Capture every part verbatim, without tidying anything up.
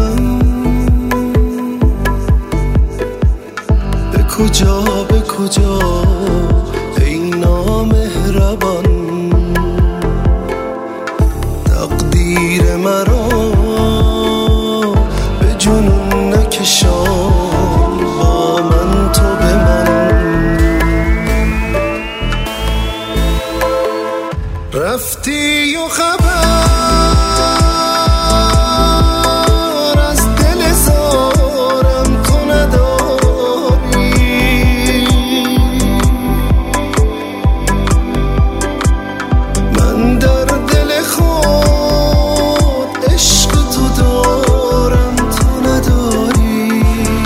ببینم به کجا به کجا ای نامهربان، تقدیر مرا به جنون نکشان، با من تو به من. رفتی و خبر از دل زارم تو نداری، من در دل خود عشق تو دارم تو نداری.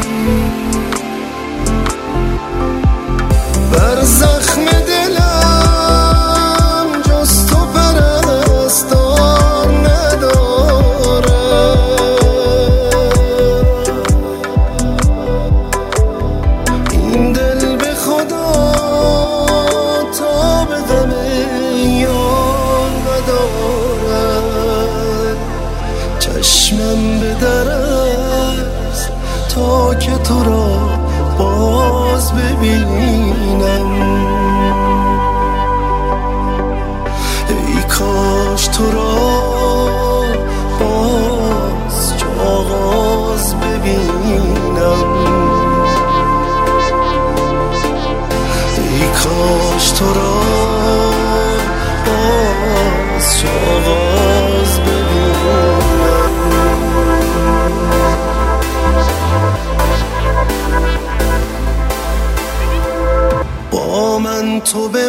بر زخم دلم جز تو پرستار ندارم، این دل به خدا تا به غم یار ندارد. چشمم به در است تا که تو را باز ببینم، ای کاش تو را باز چو آغاز ببینم، ای کاش تو را باز چو آغاز ببینم. با من تو به